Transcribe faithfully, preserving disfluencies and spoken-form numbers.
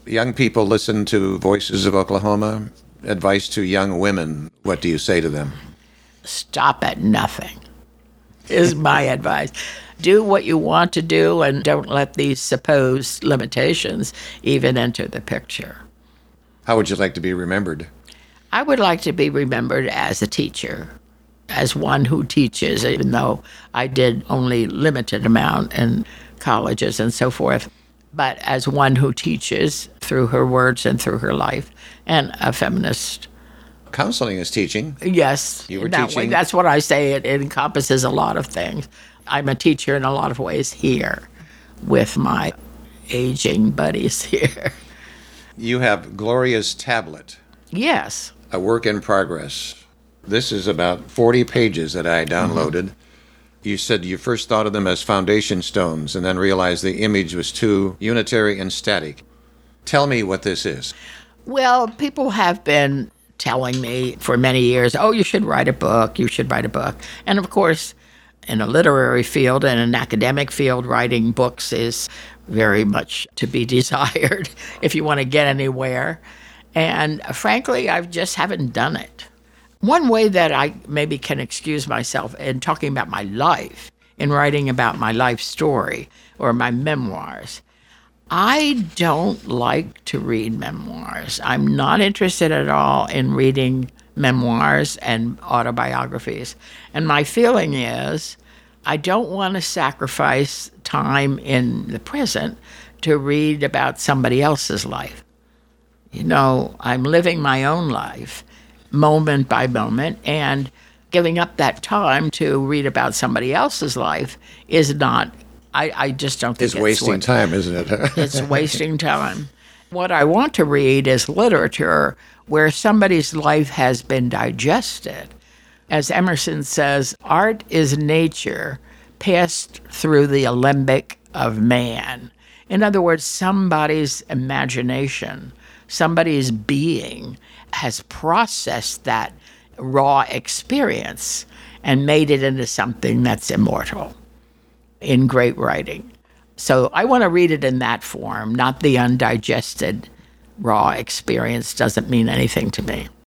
Young people listen to Voices of Oklahoma. Advice to young women, what do you say to them? Stop at nothing is my advice. Do what you want to do and don't let these supposed limitations even enter the picture. How would you like to be remembered? I would like to be remembered as a teacher, as one who teaches, even though I did only limited amount in colleges and so forth, but as one who teaches through her words and through her life, and a feminist. Counseling is teaching. Yes, You were that teaching. way. That's what I say. It, it encompasses a lot of things. I'm a teacher in a lot of ways here with my aging buddies here. You have Gloria's Tablet, Yes. a work in progress. This is about forty pages that I downloaded. Mm-hmm. You said you first thought of them as foundation stones and then realized the image was too unitary and static. Tell me what this is. Well, people have been telling me for many years, oh, you should write a book, you should write a book. And of course, in a literary field and an academic field, writing books is very much to be desired if you want to get anywhere. And frankly, I just haven't done it. One way that I maybe can excuse myself in talking about my life, in writing about my life story or my memoirs, I don't like to read memoirs. I'm not interested at all in reading memoirs and autobiographies. And my feeling is I don't want to sacrifice time in the present to read about somebody else's life. You know, I'm living my own life moment by moment, and giving up that time to read about somebody else's life is not, I, I just don't think It's it's wasting worth- time, isn't it? It's wasting time. What I want to read is literature where somebody's life has been digested. As Emerson says, art is nature passed through the alembic of man. In other words, somebody's imagination, somebody's being has processed that raw experience and made it into something that's immortal in great writing. So I want to read it in that form, not the undigested raw experience doesn't mean anything to me.